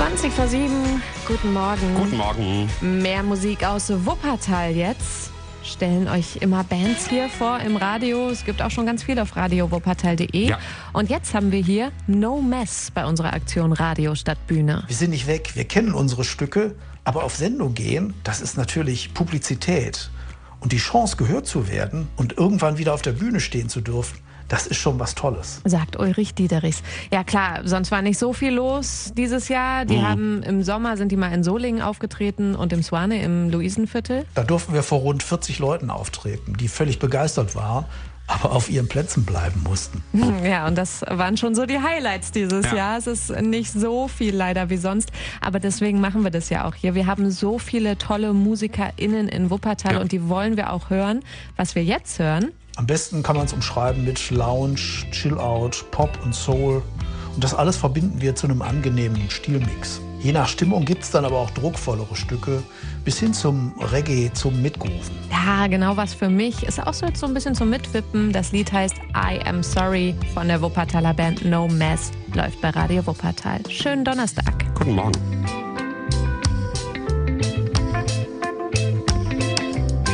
20:07. Guten Morgen. Guten Morgen. Mehr Musik aus Wuppertal jetzt. Stellen euch immer Bands hier vor im Radio. Es gibt auch schon ganz viel auf radiowuppertal.de. Ja. Und jetzt haben wir hier No Mess bei unserer Aktion Radio statt Bühne. Wir sind nicht weg, wir kennen unsere Stücke, aber auf Sendung gehen, das ist natürlich Publizität. Und die Chance, gehört zu werden und irgendwann wieder auf der Bühne stehen zu dürfen, das ist schon was Tolles. Sagt Ulrich Diederichs. Ja klar, sonst war nicht so viel los dieses Jahr. Die haben im Sommer sind die mal in Solingen aufgetreten und im Swane im Luisenviertel. Da durften wir vor rund 40 Leuten auftreten, die völlig begeistert waren, aber auf ihren Plätzen bleiben mussten. Ja, und das waren schon so die Highlights dieses Jahr. Es ist nicht so viel leider wie sonst, aber deswegen machen wir das ja auch hier. Wir haben so viele tolle MusikerInnen in Wuppertal und die wollen wir auch hören. Was wir jetzt hören... Am besten kann man es umschreiben mit Lounge, Chill-Out, Pop und Soul. Und das alles verbinden wir zu einem angenehmen Stilmix. Je nach Stimmung gibt es dann aber auch druckvollere Stücke, bis hin zum Reggae, zum Mitgrooven. Ja, genau was für mich. Ist auch so jetzt so ein bisschen zum Mitwippen. Das Lied heißt I Am Sorry von der Wuppertaler Band No Mess. Läuft bei Radio Wuppertal. Schönen Donnerstag. Guten Morgen.